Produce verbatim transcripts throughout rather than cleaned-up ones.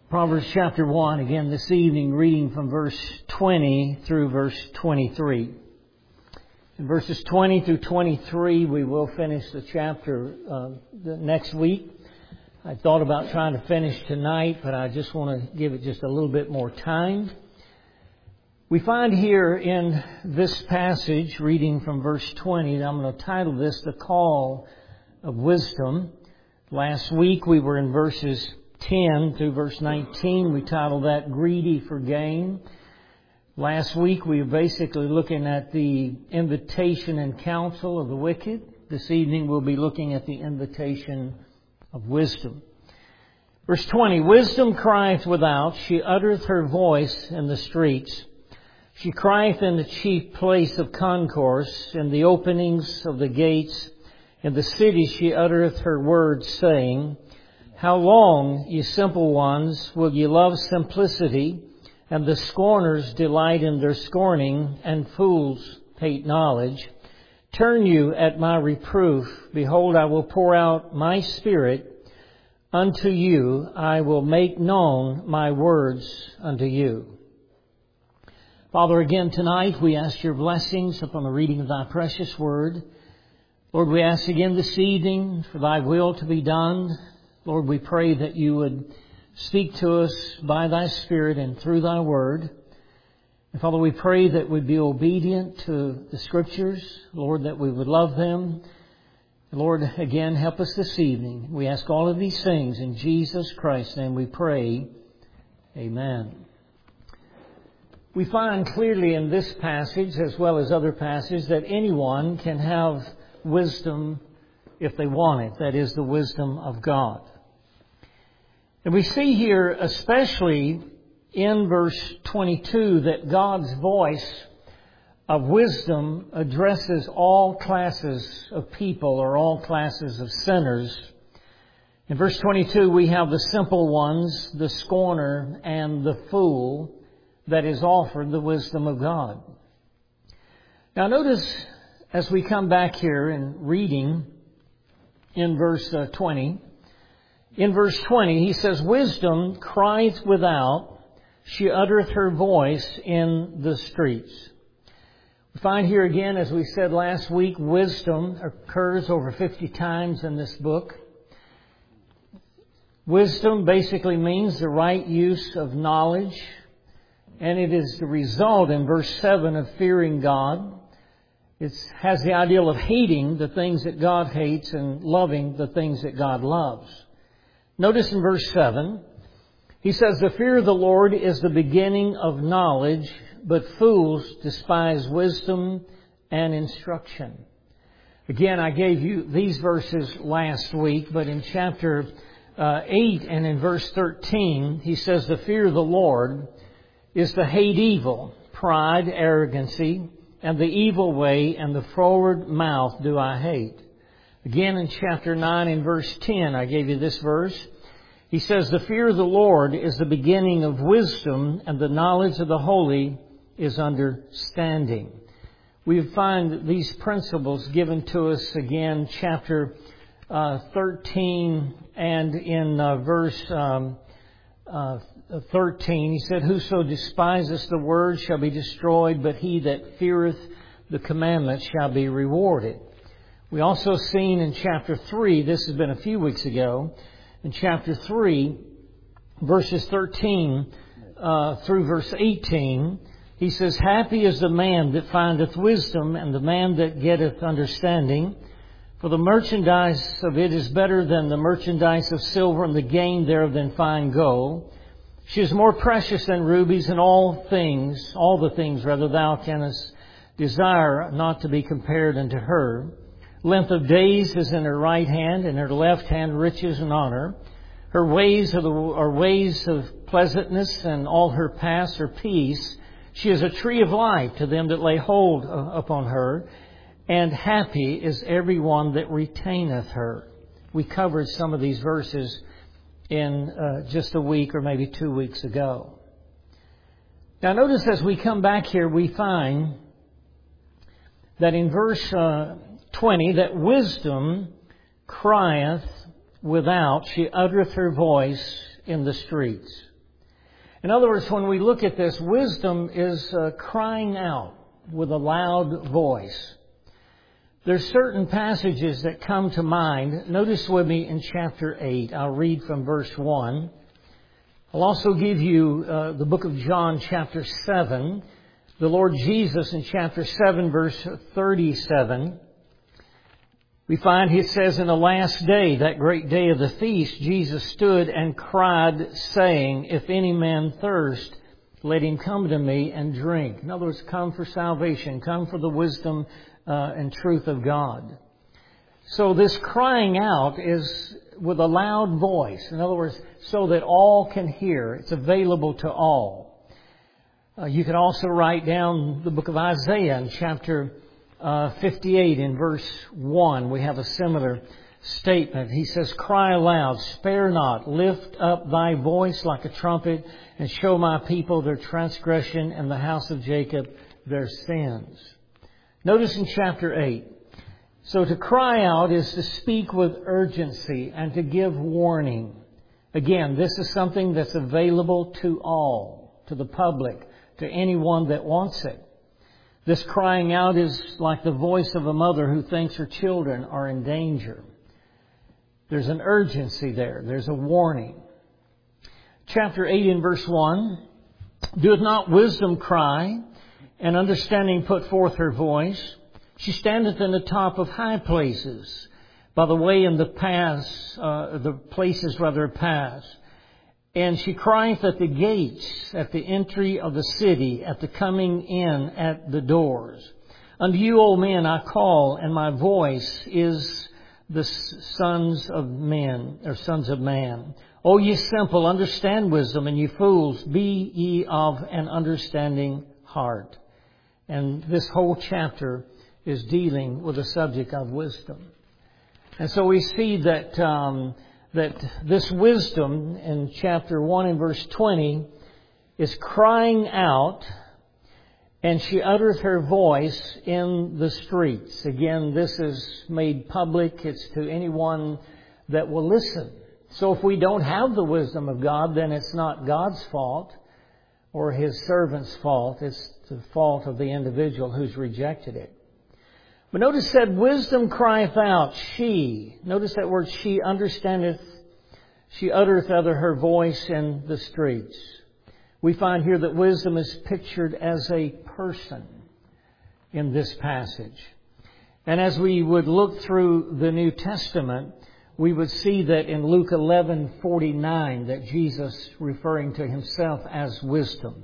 Proverbs chapter one, again this evening, reading from verse twenty through verse twenty-three. In verses twenty through twenty-three, we will finish the chapter uh, the next week. I thought about trying to finish tonight, but I just want to give it just a little bit more time. We find here in this passage, reading from verse twenty, and I'm going to title this, The Call of Wisdom. Last week we were in verses ten through verse nineteen. We titled that Greedy for Gain. Last week we were basically looking at the invitation and counsel of the wicked. This evening we'll be looking at the invitation of wisdom. Verse twenty, Wisdom crieth without, she uttereth her voice in the streets. She crieth in the chief place of concourse, in the openings of the gates. In the city she uttereth her words, saying, How long, ye simple ones, will ye love simplicity, and the scorners delight in their scorning, and fools hate knowledge? Turn you at my reproof. Behold, I will pour out my spirit unto you. I will make known my words unto you. Father, again tonight we ask your blessings upon the reading of thy precious word. Lord, we ask again this evening for thy will to be done. Lord, we pray that you would speak to us by thy Spirit and through thy word. And Father, we pray that we'd be obedient to the Scriptures. Lord, that we would love them. Lord, again, help us this evening. We ask all of these things in Jesus Christ's name we pray. Amen. We find clearly in this passage, as well as other passages, that anyone can have wisdom if they want it. That is the wisdom of God. And we see here, especially in verse twenty-two, that God's voice of wisdom addresses all classes of people or all classes of sinners. In verse twenty-two, we have the simple ones, the scorner, and the fool that is offered the wisdom of God. Now notice, as we come back here and reading in verse uh, twenty, in verse twenty, he says, Wisdom crieth without, she uttereth her voice in the streets. We find here again, as we said last week, wisdom occurs over fifty times in this book. Wisdom basically means the right use of knowledge, and it is the result in verse seven of fearing God. It has the ideal of hating the things that God hates and loving the things that God loves. Notice in verse seven, he says, The fear of the Lord is the beginning of knowledge, but fools despise wisdom and instruction. Again, I gave you these verses last week, but in chapter uh, eight and in verse thirteen, he says, The fear of the Lord is to hate evil, pride, arrogancy, and the evil way, and the froward mouth do I hate. Again, in chapter nine and verse ten, I gave you this verse. He says, The fear of the Lord is the beginning of wisdom, and the knowledge of the holy is understanding. We find these principles given to us again, chapter uh, thirteen and in uh, verse um, uh, thirteen. He said, Whoso despiseth the word shall be destroyed, but he that feareth the commandment shall be rewarded. We also seen in chapter three, this has been a few weeks ago, in chapter three, verses thirteen uh, through verse eighteen, he says, Happy is the man that findeth wisdom, and the man that getteth understanding. For the merchandise of it is better than the merchandise of silver, and the gain thereof than fine gold. She is more precious than rubies, and all things, all the things rather thou canst desire not to be compared unto her. Length of days is in her right hand, and her left hand riches and honor. Her ways are, the, are ways of pleasantness, and all her paths are peace. She is a tree of life to them that lay hold upon her, and happy is every one that retaineth her. We covered some of these verses in uh, just a week or maybe two weeks ago. Now notice as we come back here, we find that in verse uh, twenty, that wisdom crieth without, she uttereth her voice in the streets. In other words, when we look at this, wisdom is uh, crying out with a loud voice. There's certain passages that come to mind. Notice with me in chapter eight. I'll read from verse one. I'll also give you uh, the book of John, chapter seven. The Lord Jesus in chapter seven, verse thirty-seven. We find it says, in the last day, that great day of the feast, Jesus stood and cried, saying, if any man thirst, let him come to me and drink. In other words, come for salvation, come for the wisdom uh, and truth of God. So this crying out is with a loud voice. In other words, so that all can hear. It's available to all. Uh, you can also write down the book of Isaiah in chapter Uh, fifty-eight in verse one, we have a similar statement. He says, cry aloud, spare not, lift up thy voice like a trumpet, and show my people their transgression and the house of Jacob their sins. Notice in chapter eight, so to cry out is to speak with urgency and to give warning. Again, this is something that's available to all, to the public, to anyone that wants it. This crying out is like the voice of a mother who thinks her children are in danger. There's an urgency there. There's a warning. Chapter eight in verse one. Doeth not wisdom cry, and understanding put forth her voice? She standeth in the top of high places, by the way in the paths, uh, the places rather paths. And she crieth at the gates, at the entry of the city, at the coming in at the doors. Unto you, O men, I call, and my voice is the sons of men, or sons of man. O ye simple, understand wisdom, and ye fools, be ye of an understanding heart. And this whole chapter is dealing with the subject of wisdom. And so we see that um, that this wisdom in chapter one and verse twenty is crying out, and she uttereth her voice in the streets. Again, this is made public. It's to anyone that will listen. So if we don't have the wisdom of God, then it's not God's fault or His servant's fault. It's the fault of the individual who's rejected it. But notice that wisdom crieth out, she. Notice that word, she understandeth, she uttereth other her voice in the streets. We find here that wisdom is pictured as a person in this passage. And as we would look through the New Testament, we would see that in Luke eleven forty-nine that Jesus referring to Himself as wisdom.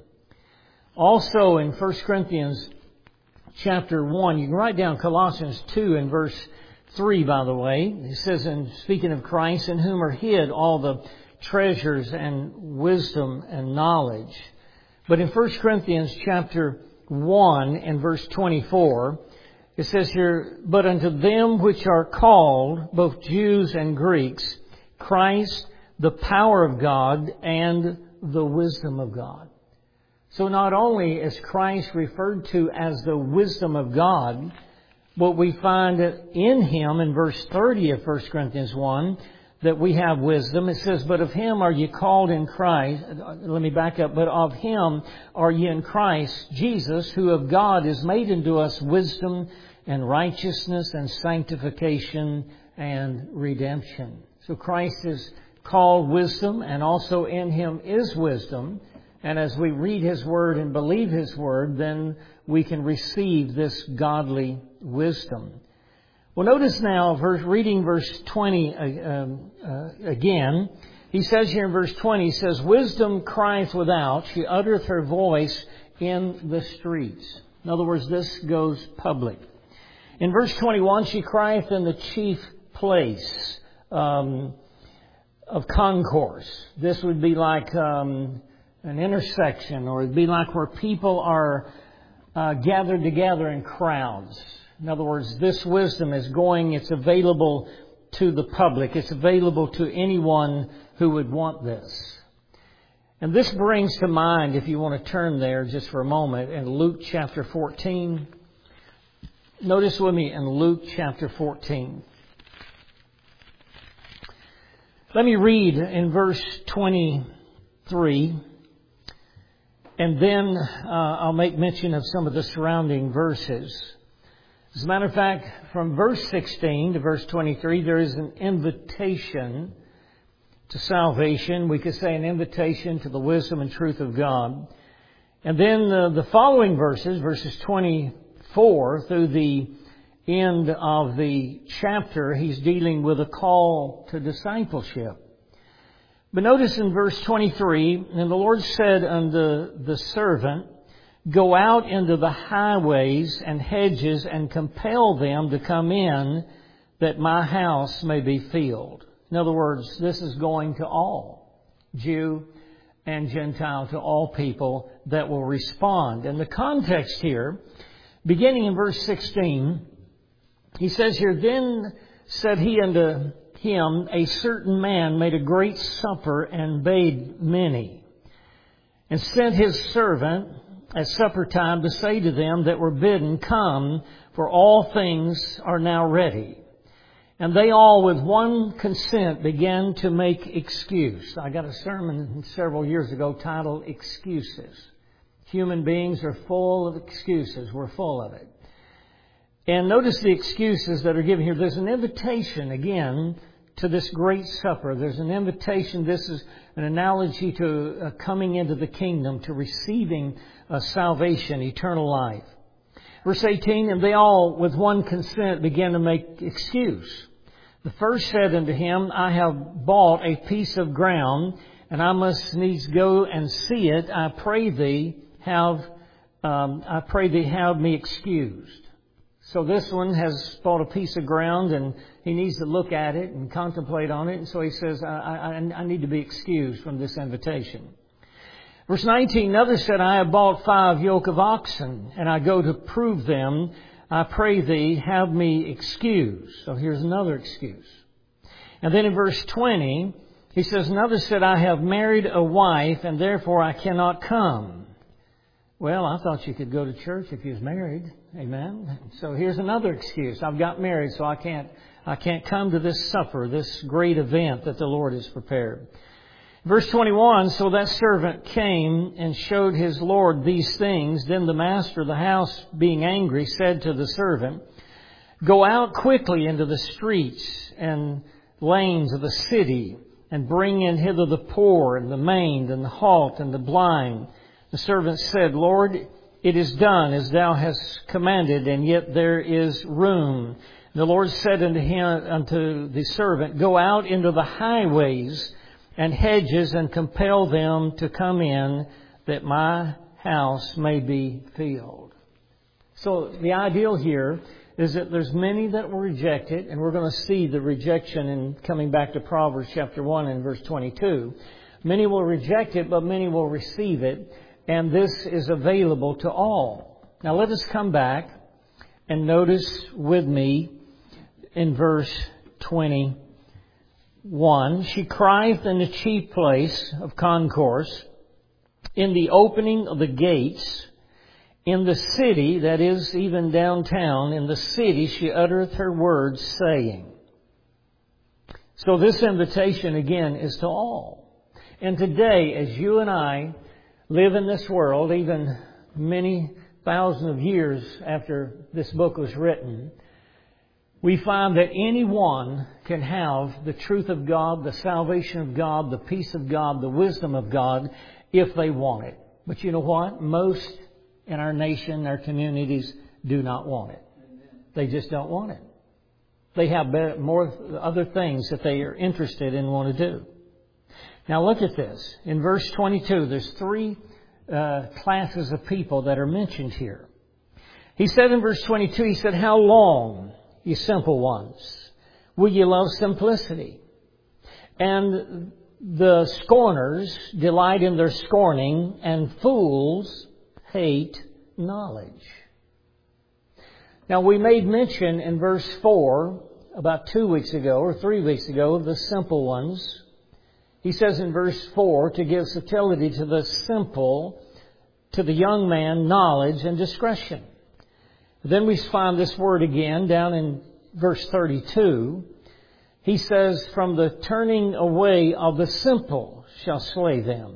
Also in First Corinthians chapter one, you can write down Colossians two and verse three, by the way. It says, in speaking of Christ, in whom are hid all the treasures and wisdom and knowledge. But in First Corinthians chapter one and verse twenty-four, it says here, but unto them which are called, both Jews and Greeks, Christ, the power of God and the wisdom of God. So not only is Christ referred to as the wisdom of God, but we find in Him in verse thirty of First Corinthians one that we have wisdom. It says, but of Him are ye called in Christ. Let me back up. But of Him are ye in Christ Jesus, who of God is made unto us wisdom and righteousness and sanctification and redemption. So Christ is called wisdom, and also in Him is wisdom. And as we read His Word and believe His Word, then we can receive this godly wisdom. Well, notice now, verse, reading verse twenty uh, um, uh, again. He says here in verse twenty, he says, wisdom crieth without, she uttereth her voice in the streets. In other words, this goes public. In verse twenty-one, she crieth in the chief place um, of concourse. This would be like Um, an intersection, or it'd be like where people are uh, gathered together in crowds. In other words, this wisdom is going, it's available to the public. It's available to anyone who would want this. And this brings to mind, if you want to turn there just for a moment, in Luke chapter fourteen. Notice with me in Luke chapter fourteen. Let me read in verse twenty-three. And then uh, I'll make mention of some of the surrounding verses. As a matter of fact, from verse sixteen to verse twenty-three, there is an invitation to salvation. We could say an invitation to the wisdom and truth of God. And then uh, the following verses, verses twenty-four through the end of the chapter, he's dealing with a call to discipleship. But notice in verse twenty-three, and the Lord said unto the servant, go out into the highways and hedges and compel them to come in, that my house may be filled. In other words, this is going to all, Jew and Gentile, to all people that will respond. And the context here, beginning in verse sixteen, he says here, then said he unto him, a certain man made a great supper and bade many, and sent his servant at supper time to say to them that were bidden, come, for all things are now ready. And they all with one consent began to make excuse. I got a sermon several years ago titled Excuses. Human beings are full of excuses. We're full of it. And notice the excuses that are given here. There's an invitation, again, to this great supper. There's an invitation. This is an analogy to uh, coming into the kingdom, to receiving uh, salvation, eternal life. Verse eighteen, and they all with one consent began to make excuse. The first said unto him, I have bought a piece of ground, and I must needs go and see it. I pray thee, have um, I pray thee, have me excused. So this one has bought a piece of ground, and he needs to look at it and contemplate on it. And so he says, I, I, I need to be excused from this invitation. Verse nineteen, another said, I have bought five yoke of oxen, and I go to prove them. I pray thee, have me excused. So here's another excuse. And then in verse twenty, he says, another said, I have married a wife, and therefore I cannot come. Well, I thought you could go to church if you was married. Amen. So here's another excuse. I've got married, so I can't, I can't come to this supper, this great event that the Lord has prepared. Verse twenty-one, so that servant came and showed his Lord these things. Then the master of the house, being angry, said to the servant, go out quickly into the streets and lanes of the city, and bring in hither the poor and the maimed and the halt and the blind. The servant said, Lord, it is done as thou hast commanded, and yet there is room. And the Lord said unto him, unto the servant, go out into the highways and hedges and compel them to come in, that my house may be filled. So the ideal here is that there's many that will reject it, and we're going to see the rejection in coming back to Proverbs chapter one and verse twenty-two. Many will reject it, but many will receive it. And this is available to all. Now let us come back and notice with me in verse twenty-one. She crieth in the chief place of concourse, in the opening of the gates, in the city, that is even downtown, in the city she uttereth her words, saying. So this invitation again is to all. And today, as you and I live in this world, even many thousands of years after this book was written, we find that anyone can have the truth of God, the salvation of God, the peace of God, the wisdom of God, if they want it. But you know what? Most in our nation, our communities, do not want it. They just don't want it. They have more other things that they are interested in and want to do. Now look at this. In verse twenty-two, there's three uh, classes of people that are mentioned here. He said in verse twenty-two, he said, how long, ye simple ones, will ye love simplicity? And the scorners delight in their scorning, and fools hate knowledge. Now we made mention in verse four, about two weeks ago or three weeks ago, of the simple ones. He says in verse four, to give subtlety to the simple, to the young man, knowledge and discretion. Then we find this word again down in verse thirty-two. He says, from the turning away of the simple shall slay them,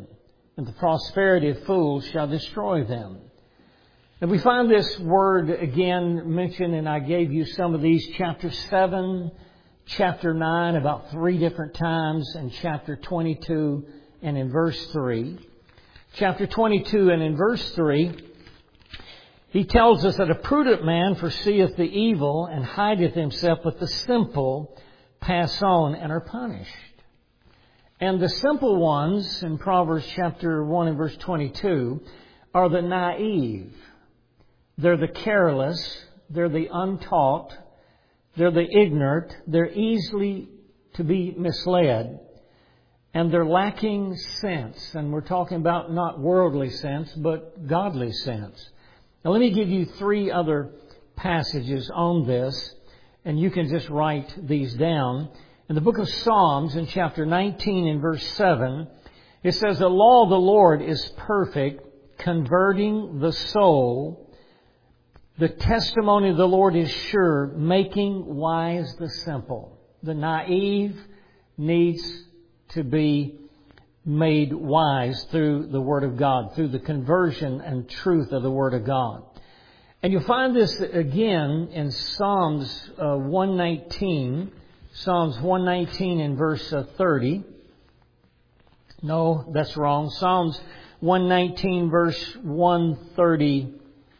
and the prosperity of fools shall destroy them. And we find this word again mentioned, and I gave you some of these, chapter seven, chapter nine, about three different times, and chapter twenty-two, and in verse three. Chapter twenty-two and in verse three, he tells us that a prudent man foreseeth the evil and hideth himself, but the simple pass on and are punished. And the simple ones in Proverbs chapter one and verse twenty-two are the naive. They're the careless. They're the untaught. They're the ignorant. They're easily to be misled. And they're lacking sense. And we're talking about not worldly sense, but godly sense. Now let me give you three other passages on this, and you can just write these down. In the book of Psalms, in chapter nineteen and verse seven, it says, the law of the Lord is perfect, converting the soul. The testimony of the Lord is sure, making wise the simple. The naive needs to be made wise through the Word of God, through the conversion and truth of the Word of God. And you'll find this again in Psalms uh, one nineteen. Psalms one nineteen and verse uh, thirty. No, that's wrong. Psalms one nineteen verse one thirty.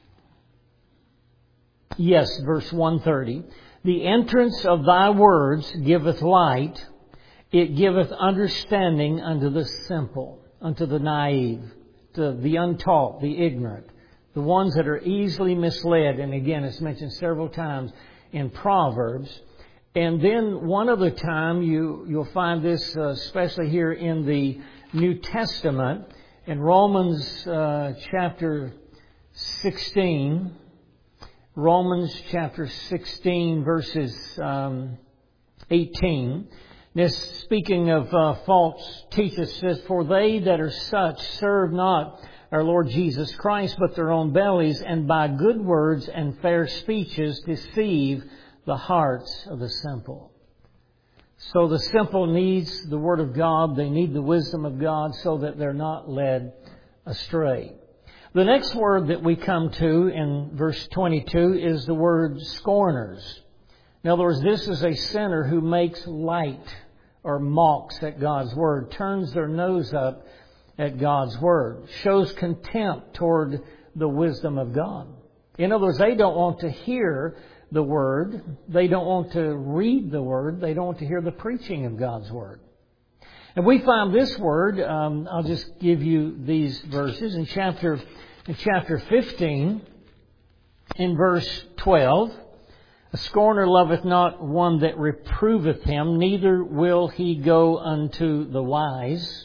Yes, verse one thirty. The entrance of thy words giveth light. It giveth understanding unto the simple, unto the naive, to the untaught, the ignorant, the ones that are easily misled. And again, it's mentioned several times in Proverbs. And then one other time, you, you'll find this, uh, especially here in the New Testament, in Romans uh, chapter sixteen. Romans chapter sixteen, verses um, eighteen. This, speaking of uh, false teachers, says, for they that are such serve not our Lord Jesus Christ, but their own bellies, and by good words and fair speeches deceive the hearts of the simple. So the simple needs the Word of God. They need the wisdom of God so that they're not led astray. The next word that we come to in verse twenty-two is the word scorners. In other words, this is a sinner who makes light or mocks at God's Word, turns their nose up at God's Word, shows contempt toward the wisdom of God. In other words, they don't want to hear the Word. They don't want to read the Word. They don't want to hear the preaching of God's Word. And we find this word, um, I'll just give you these verses. In chapter, in chapter fifteen, in verse twelve, a scorner loveth not one that reproveth him, neither will he go unto the wise.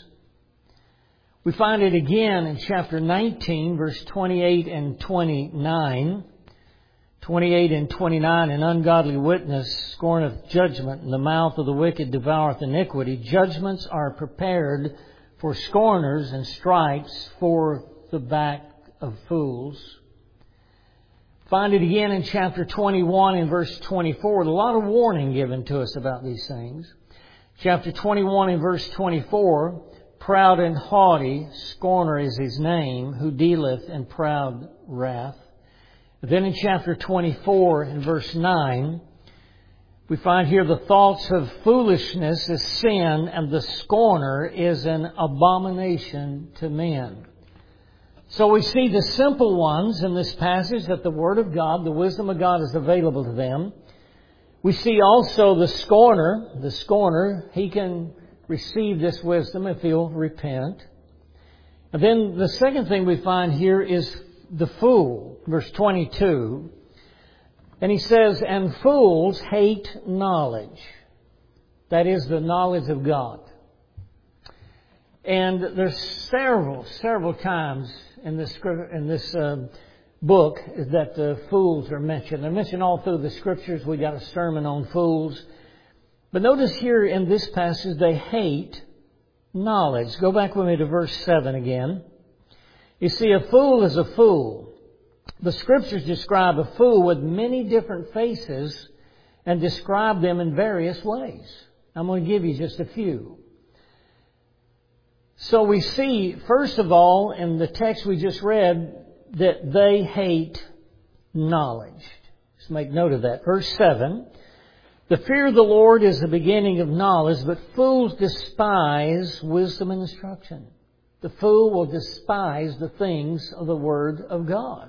We find it again in chapter nineteen, verse twenty-eight and twenty-nine. twenty-eight and twenty-nine, an ungodly witness scorneth judgment, and the mouth of the wicked devoureth iniquity. Judgments are prepared for scorners, and stripes for the back of fools. Find it again in chapter twenty-one and verse twenty-four. A lot of warning given to us about these things. Chapter twenty-one and verse twenty-four, proud and haughty, scorner is his name, who dealeth in proud wrath. Then in chapter twenty-four and verse nine, we find here the thoughts of foolishness is sin, and the scorner is an abomination to men. So we see the simple ones in this passage, that the Word of God, the wisdom of God is available to them. We see also the scorner, the scorner, he can receive this wisdom if he'll repent. And then the second thing we find here is the fool, verse twenty-two. And he says, and fools hate knowledge. That is the knowledge of God. And there's several, several times in this in this uh, book that the fools are mentioned. They're mentioned all through the Scriptures. We got a sermon on fools. But notice here in this passage, they hate knowledge. Go back with me to verse seven again. You see, a fool is a fool. The Scriptures describe a fool with many different faces and describe them in various ways. I'm going to give you just a few. So we see, first of all, in the text we just read, that they hate knowledge. Let's make note of that. Verse seven, the fear of the Lord is the beginning of knowledge, but fools despise wisdom and instruction. The fool will despise the things of the Word of God.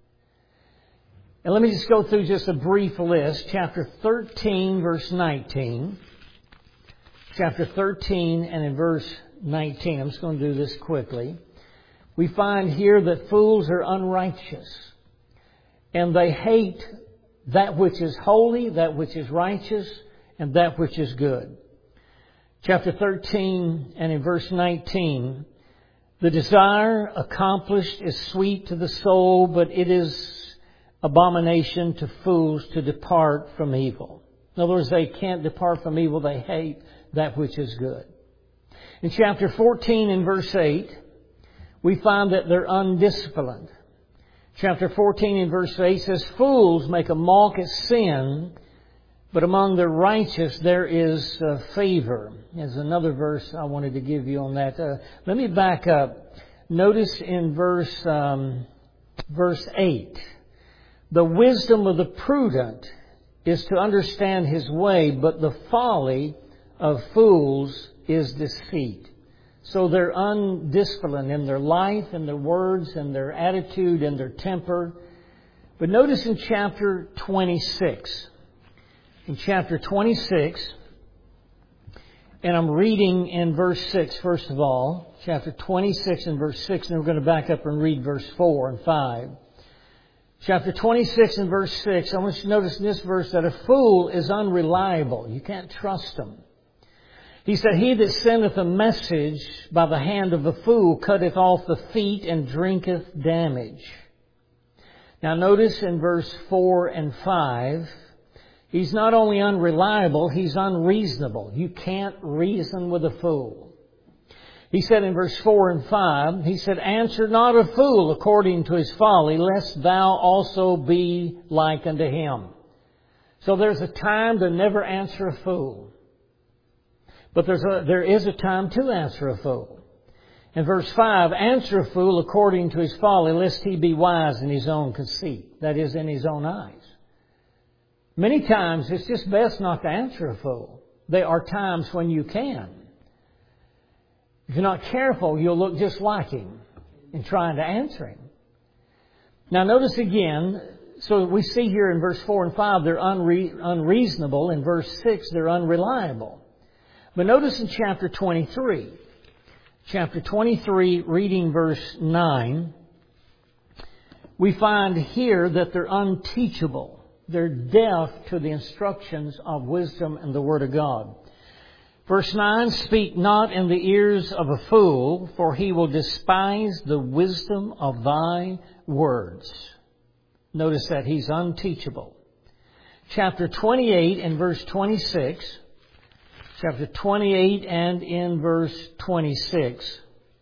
And let me just go through just a brief list. Chapter thirteen, verse nineteen. Chapter thirteen and in verse nineteen. I'm just going to do this quickly. We find here that fools are unrighteous. And they hate that which is holy, that which is righteous, and that which is good. Chapter thirteen and in verse nineteen. The desire accomplished is sweet to the soul, but it is abomination to fools to depart from evil. In other words, they can't depart from evil. They hate that which is good. In chapter fourteen and verse eight, we find that they're undisciplined. Chapter fourteen and verse eight says, fools make a mock at sin, but among the righteous there is uh, favor. There's another verse I wanted to give you on that. Uh, let me back up. Notice in verse um, verse eight, the wisdom of the prudent is to understand his way, but the folly of fools is deceit. So they're undisciplined in their life, in their words, in their attitude, in their temper. But notice in chapter twenty-six. In chapter twenty-six, and I'm reading in verse six, first of all. Chapter twenty-six and verse six, and then we're going to back up and read verse four and five. Chapter twenty-six and verse six, I want you to notice in this verse that a fool is unreliable. You can't trust him. He said, he that sendeth a message by the hand of a fool cutteth off the feet and drinketh damage. Now notice in verse four and five, he's not only unreliable, he's unreasonable. You can't reason with a fool. He said in verse four and five, he said, answer not a fool according to his folly, lest thou also be like unto him. So there's a time to never answer a fool. But there's a, there is a time to answer a fool. In verse five, answer a fool according to his folly, lest he be wise in his own conceit. That is, in his own eyes. Many times it's just best not to answer a fool. There are times when you can. If you're not careful, you'll look just like him in trying to answer him. Now notice again, so we see here in verse four and five, they're unre- unreasonable. In verse six, they're unreliable. But notice in chapter twenty-three, chapter twenty-three, reading verse nine, we find here that they're unteachable. They're deaf to the instructions of wisdom and the Word of God. Verse nine, speak not in the ears of a fool, for he will despise the wisdom of thy words. Notice that he's unteachable. Chapter twenty-eight and verse twenty-six. Chapter twenty-eight and in verse twenty-six.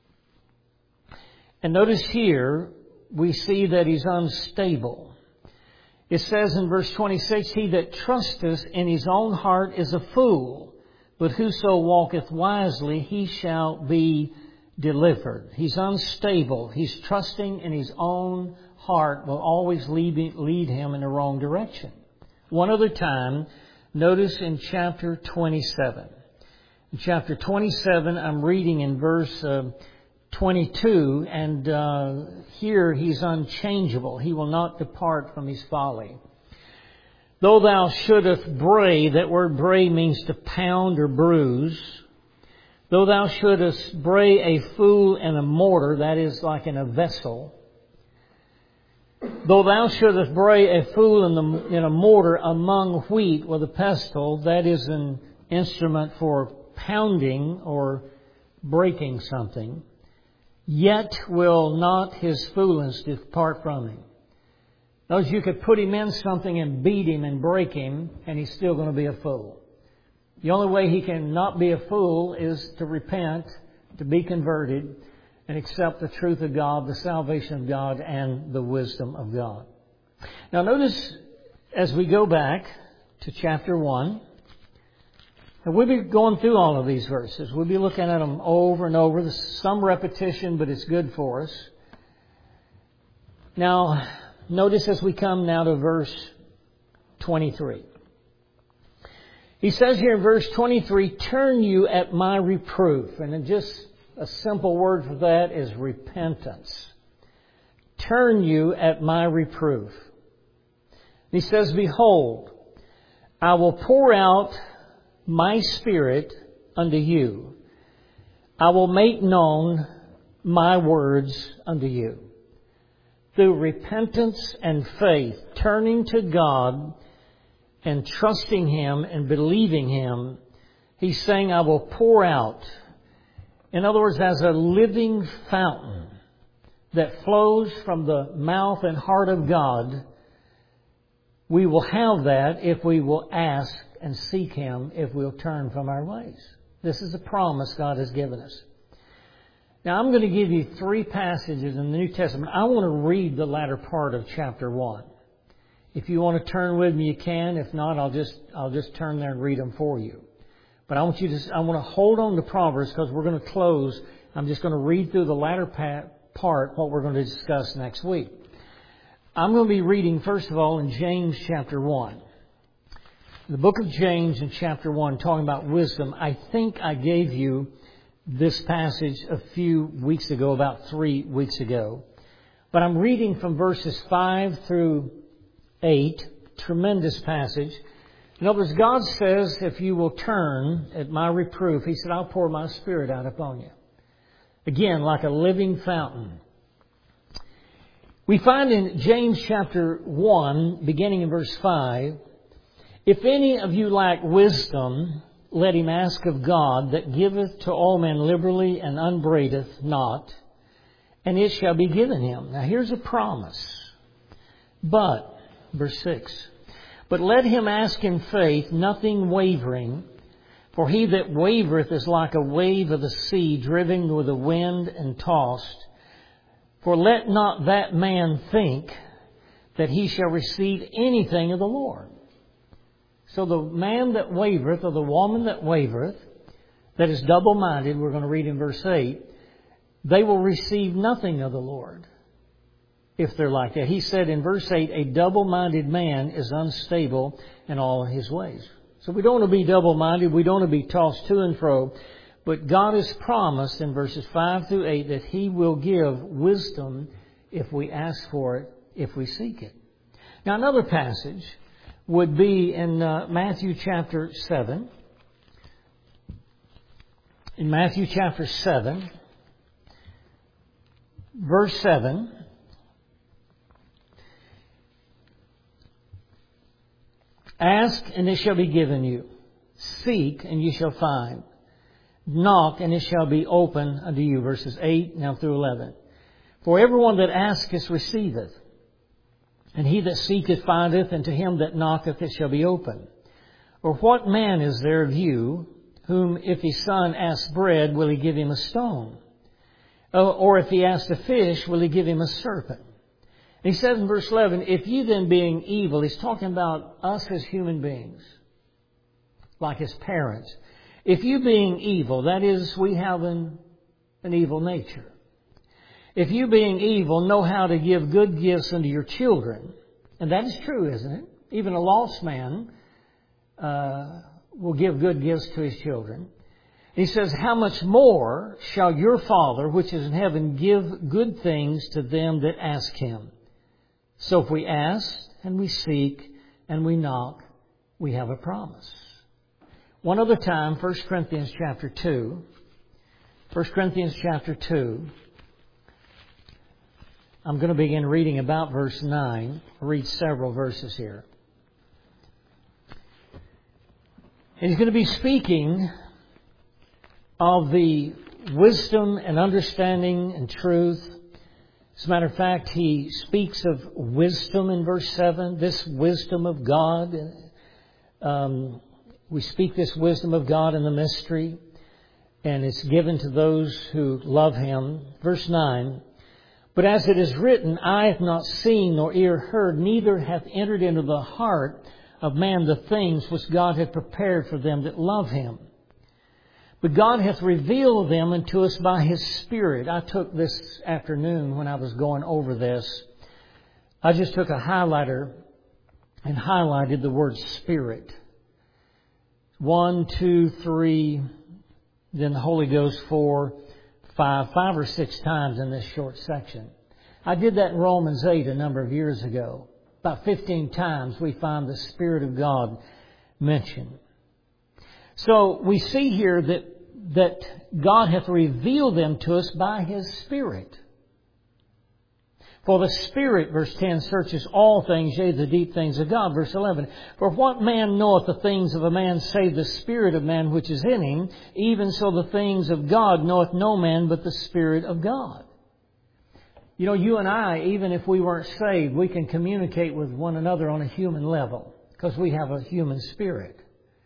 And notice here, we see that he's unstable. It says in verse twenty-six, he that trusteth in his own heart is a fool, but whoso walketh wisely, he shall be delivered. He's unstable. He's trusting in his own heart will always lead, lead him in the wrong direction. One other time, notice in chapter twenty-seven. In chapter twenty-seven, I'm reading in verse uh, twenty-two, and uh, here he's unchangeable. He will not depart from his folly. Though thou shouldest bray, that word bray means to pound or bruise. Though thou shouldest bray a fool in a mortar, that is like in a vessel. Though thou shouldest bray a fool in, the, in a mortar among wheat with a pestle, that is an instrument for pounding or breaking something, yet will not his foolishness depart from him. Notice you could put him in something and beat him and break him, and he's still going to be a fool. The only way he can not be a fool is to repent, to be converted, and accept the truth of God, the salvation of God, and the wisdom of God. Now notice, as we go back to chapter one, And we'll be going through all of these verses. We'll be looking at them over and over. There's some repetition, but it's good for us. Now, notice as we come now to verse twenty-three. He says here in verse twenty-three, turn you at my reproof. And just a simple word for that is repentance. Turn you at my reproof. He says, behold, I will pour out my Spirit unto you. I will make known my words unto you. Through repentance and faith, turning to God and trusting Him and believing Him, He's saying, I will pour out. In other words, as a living fountain that flows from the mouth and heart of God, we will have that if we will ask and seek Him, if we'll turn from our ways. This is a promise God has given us. Now, I'm going to give you three passages in the New Testament. I want to read the latter part of chapter one. If you want to turn with me, you can. If not, I'll just I'll just turn there and read them for you. But I want you to I want to hold on to Proverbs because we're going to close. I'm just going to read through the latter part what we're going to discuss next week. I'm going to be reading first of all in James chapter one. The book of James in chapter one, talking about wisdom. I think I gave you this passage a few weeks ago, about three weeks ago. But I'm reading from verses five through eight. Tremendous passage. In other words, God says, if you will turn at my reproof, He said, I'll pour my Spirit out upon you. Again, like a living fountain. We find in James chapter one, beginning in verse five, if any of you lack wisdom, let him ask of God, that giveth to all men liberally and upbraideth not, and it shall be given him. Now here's a promise. But, verse six, but let him ask in faith, nothing wavering, for he that wavereth is like a wave of the sea, driven with the wind and tossed. For let not that man think that he shall receive anything of the Lord. So the man that wavereth, or the woman that wavereth, that is double-minded, we're going to read in verse eight, they will receive nothing of the Lord if they're like that. He said in verse eight, a double-minded man is unstable in all his ways. So we don't want to be double-minded. We don't want to be tossed to and fro. But God has promised in verses five through eight that He will give wisdom if we ask for it, if we seek it. Now another passage would be in uh, Matthew chapter seven. In Matthew chapter seven, verse seven. Ask and it shall be given you. Seek and you shall find. Knock and it shall be open unto you. Verses eight now through eleven. For everyone that asketh receiveth. And he that seeketh findeth, and to him that knocketh it shall be open. Or what man is there of you, whom if his son asks bread, will he give him a stone? Or if he asks a fish, will he give him a serpent? And he says in verse eleven, if you then being evil, he's talking about us as human beings, like his parents. If you being evil, that is, we have an, an evil nature. If you being evil know how to give good gifts unto your children, and that is true, isn't it? Even a lost man uh, will give good gifts to his children. He says, how much more shall your Father, which is in heaven, give good things to them that ask Him? So if we ask, and we seek, and we knock, we have a promise. One other time, First Corinthians chapter two. First Corinthians chapter two. I'm going to begin reading about verse nine. I'll read several verses here. And he's going to be speaking of the wisdom and understanding and truth. As a matter of fact, he speaks of wisdom in verse seven, this wisdom of God. Um, we speak this wisdom of God in the mystery, and it's given to those who love Him. Verse nine, but as it is written, eye hath not seen nor ear heard, neither hath entered into the heart of man the things which God hath prepared for them that love Him. But God hath revealed them unto us by His Spirit. I took this afternoon when I was going over this, I just took a highlighter and highlighted the word Spirit. One, two, three, then the Holy Ghost four, five, five or six times in this short section. I did that in Romans eight a number of years ago. About fifteen times we find the Spirit of God mentioned. So we see here that, that God hath revealed them to us by His Spirit. For the Spirit, verse ten, searches all things, yea, the deep things of God. Verse eleven, for what man knoweth the things of a man save the Spirit of man which is in him? Even so the things of God knoweth no man but the Spirit of God. You know, you and I, even if we weren't saved, we can communicate with one another on a human level because we have a human spirit.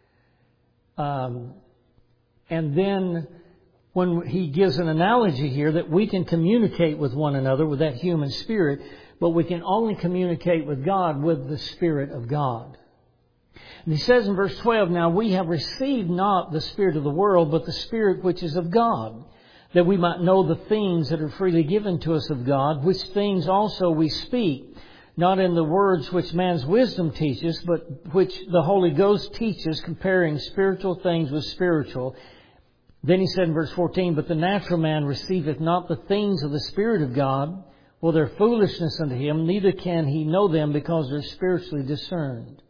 Um, and then when he gives an analogy here that we can communicate with one another with that human spirit, but we can only communicate with God with the Spirit of God. And he says in verse twelve, now we have received not the spirit of the world, but the Spirit which is of God, that we might know the things that are freely given to us of God, which things also we speak, not in the words which man's wisdom teaches, but which the Holy Ghost teaches, comparing spiritual things with spiritual. Then he said in verse fourteen, but the natural man receiveth not the things of the Spirit of God, for their foolishness unto him, neither can he know them because they're spiritually discerned.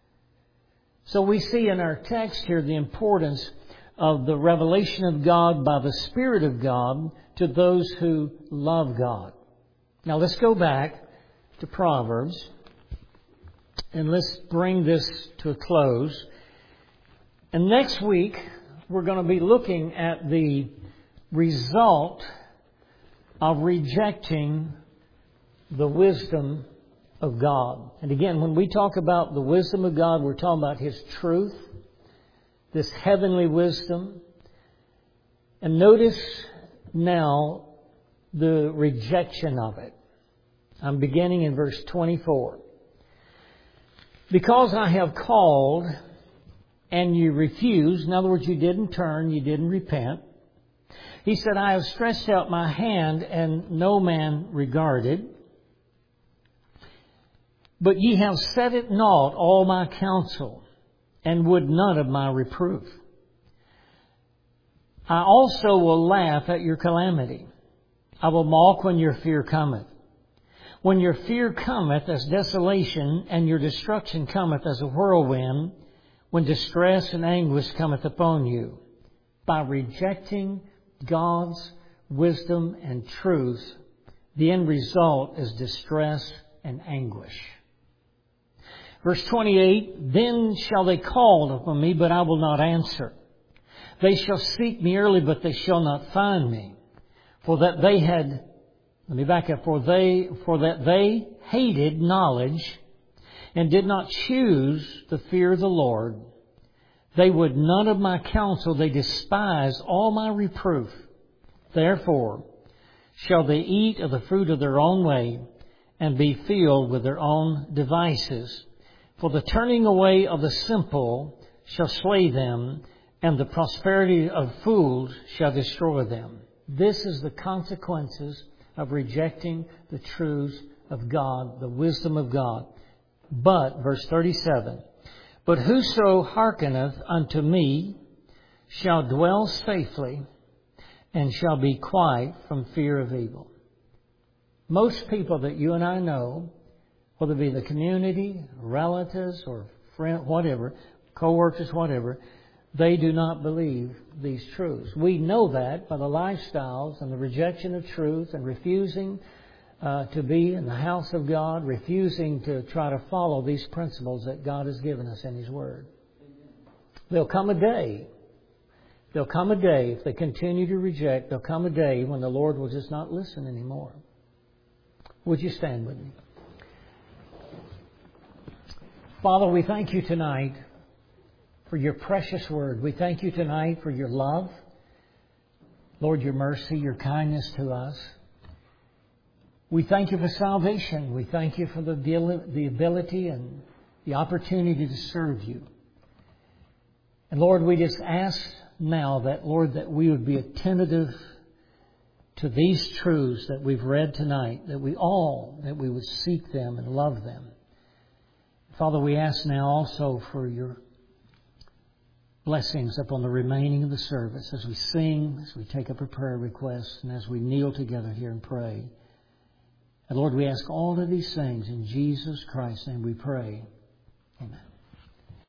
So we see in our text here the importance of the revelation of God by the Spirit of God to those who love God. Now let's go back to Proverbs and let's bring this to a close. And next week, we're going to be looking at the result of rejecting the wisdom of God. And again, when we talk about the wisdom of God, we're talking about His truth, this heavenly wisdom. And notice now the rejection of it. I'm beginning in verse twenty-four. Because I have called and you refused, in other words, you didn't turn, you didn't repent. He said, I have stretched out my hand and no man regarded. But ye have set at naught all my counsel and would none of my reproof. I also will laugh at your calamity. I will mock when your fear cometh. When your fear cometh as desolation and your destruction cometh as a whirlwind, when distress and anguish cometh upon you, by rejecting God's wisdom and truth, the end result is distress and anguish. Verse twenty-eight, then shall they call upon me, but I will not answer. They shall seek me early, but they shall not find me. For that they had, let me back up, for they, for that they hated knowledge, and did not choose the fear of the Lord. They would none of my counsel, they despised all my reproof. Therefore shall they eat of the fruit of their own way, and be filled with their own devices. For the turning away of the simple shall slay them, and the prosperity of fools shall destroy them. This is the consequences of rejecting the truths of God, the wisdom of God. But, verse thirty-seven, but whoso hearkeneth unto me shall dwell safely and shall be quiet from fear of evil. Most people that you and I know, whether it be the community, relatives, or friend, whatever, co-workers, whatever, they do not believe these truths. We know that by the lifestyles and the rejection of truth and refusing uh, to be in the house of God, refusing to try to follow these principles that God has given us in His Word. There'll come a day, there'll come a day, if they continue to reject, there'll come a day when the Lord will just not listen anymore. Would you stand with me? Father, we thank you tonight for your precious word. We thank you tonight for your love. Lord, your mercy, your kindness to us. We thank you for salvation. We thank you for the the ability and the opportunity to serve You. And Lord, we just ask now that, Lord, that we would be attentive to these truths that we've read tonight, that we all, that we would seek them and love them. Father, we ask now also for Your blessings upon the remaining of the service as we sing, as we take up a prayer request, and as we kneel together here and pray. And Lord, we ask all of these things in Jesus Christ's name we pray. Amen.